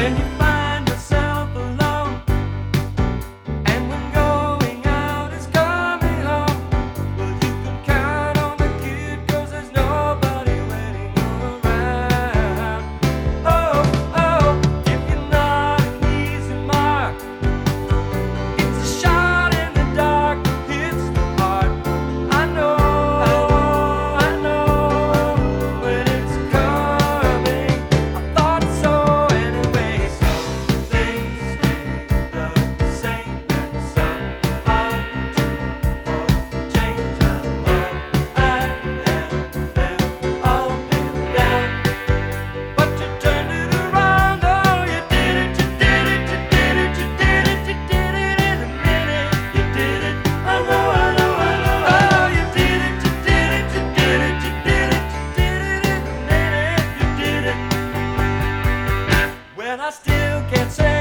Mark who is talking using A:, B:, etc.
A: When you find yourself alone, and when going out is coming home, well, you can count on the kid, 'cause there's nobody waiting around. Oh, oh, if you're not an easy mark, it's a shot in the dark that hits the heart. I know when it's coming. I thought so anyway. Some things stay the same, and some are change. I have them all been down, but you turned it around. Oh, you did it, you did it, you did it, you did it, you did it in a minute. You did it. I know. Oh, you did it, you did it, you did it, you did it, you did it in a minute. You did it. When I still can't say